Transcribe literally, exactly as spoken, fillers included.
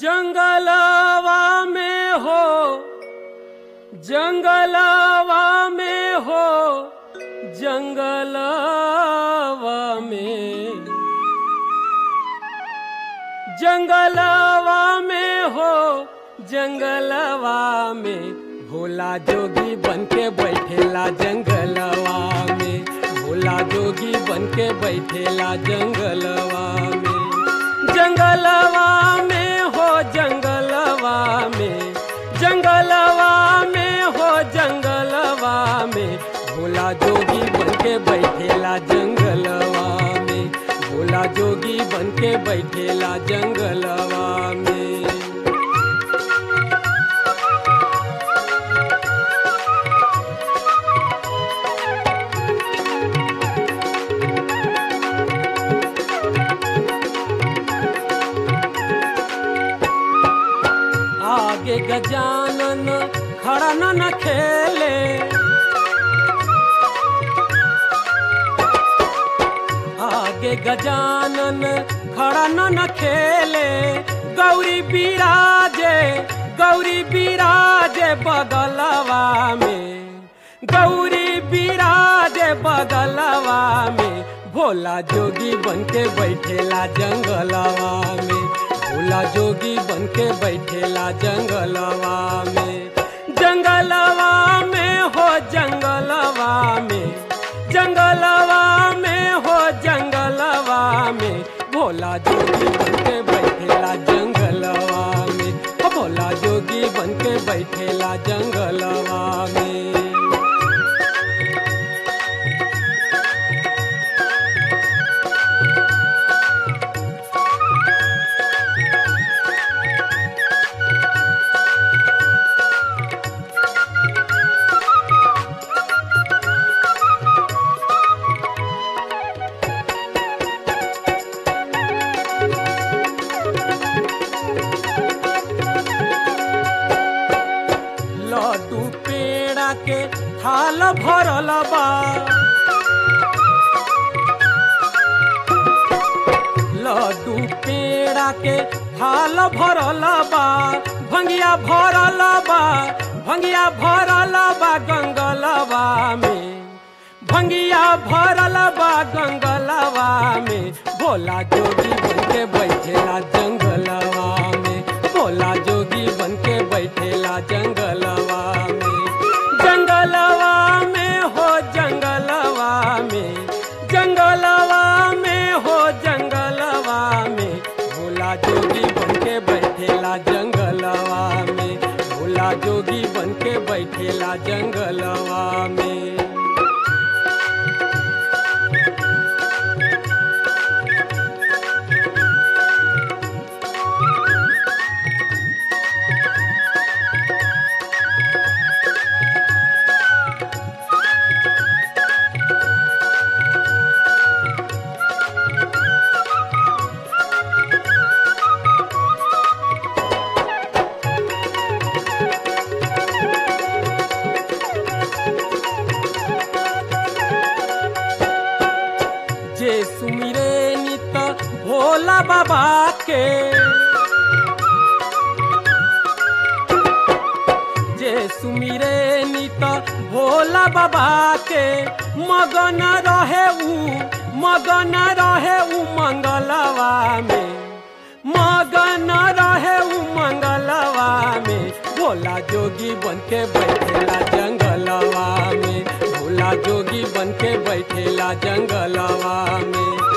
जंगलवा में हो जंगलवा में हो जंगलवा में जंगलवा में हो जंगलवा में भोला जोगी बनके बैठेला जंगलवा में भोला जोगी बनके बैठेला जंगलवा में जंगलवा में हो जंगलवा में जंगलवा में हो जंगलवा में भोला जोगी बनके बैठेला जंगलवा में भोला जोगी बनके बैठेला जंगलवा में। आगे गजानन खड़ा न खेले आगे गजानन खड़ा न खेले गौरी बिराजे गौरी बिराजे बगलवा में गौरी बिराजे बगलवा में भोला जोगी बनके बैठेला जंगलवा में भोला जोगी बनके बैठेला जंगलवा में जंगलवा में हो जंगलवा में जंगलवा में हो जंगलवा में भोला जोगी बनके बैठेला जंगलवा में भोला जोगी बनके बैठेला जंगलवा में। लड्डू पेड़ा के थाल भरल बा लड्डू पेड़ा के थाल भरल बा भंगिया भरल बा भंगिया भरल बा गंगलवा में भंगिया भरल बा गंगलवा में भोला जोगी बनके बैठेला जंगलवा में भोला जोगी बनके बैठेला जंगलवा में जंगलवा में हो जंगलवा में जंगलवा में हो जंगलवा में भोला जोगी बनके बैठेला जंगलवा में भोला जोगी बनके बैठेला जंगलवा में। जे सुमिरे नित भोला बाबा के जे सुमिरे नित भोला बाबा के मगन रहे ऊ मगन रहे ऊ मंगलवा में मगन रहे ऊ मंगलवा में भोला जोगी बनके बैठेला जंगलवा में भोला जोगी बनके बैठेला जंगलवा में।